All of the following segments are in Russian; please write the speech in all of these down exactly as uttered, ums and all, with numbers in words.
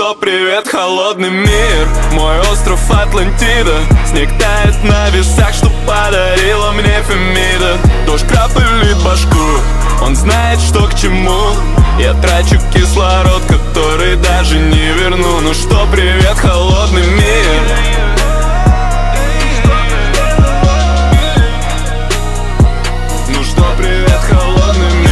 что, привет, холодный мир. Мой остров Атлантида. Снег тает на весах, что подарила мне Фемида. Дождь крапает башку, он знает, что к чему. Я трачу кислород, который даже не верну. Ну что, привет, холодный мир. Ну что, привет, холодный мир.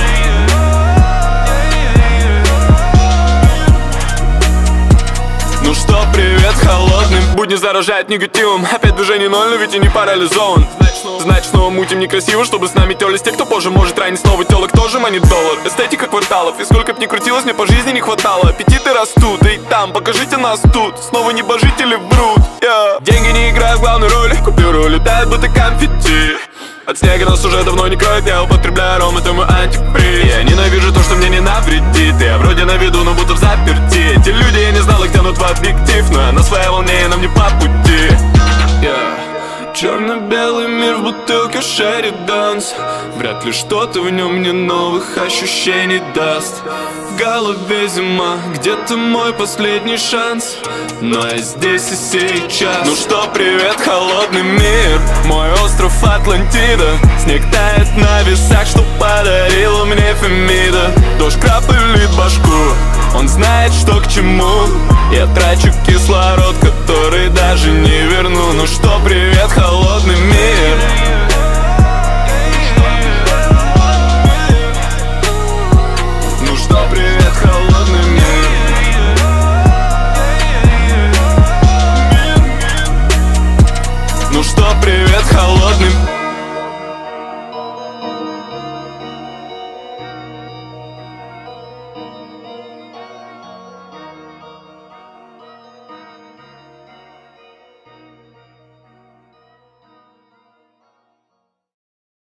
Ну что, привет, холодный. Будни заражает негативом. Опять движение ноль, но ведь и не парализован. Значит, снова мутим некрасиво, чтобы с нами тёлись те, кто позже может ранить снова тёлок, тоже манит доллар. Эстетика кварталов, и сколько б ни крутилось, мне по жизни не хватало. Аппетиты растут, и там, покажите нас тут. Снова небожители врут, yeah. Деньги не играют главную роль, купюры улетают, будто конфетти. От снега нас уже давно не кроет, я употребляю ром, это мой антиприз. Я ненавижу то, что мне не навредит. Я вроде на виду, но будто в заперти. Эти люди, я не знал, их тянут в объектив, но я на своей волне, и нам не по пути, yeah. Черно-белый мир в бутылке Шерри Данс. Вряд ли что-то в нем мне новых ощущений даст. В голове зима, где-то мой последний шанс, но я здесь и сейчас. Ну что, привет, холодный мир. Мой остров Атлантида. Снег тает на весах, что подарила мне Фемида. Дождь крапает башку, он знает, что к чему. Я трачу кислород, который даже не верну. Ну что, привет, холодный мир. Ну что, привет, холодный мир. Ну что, привет, холодный мир.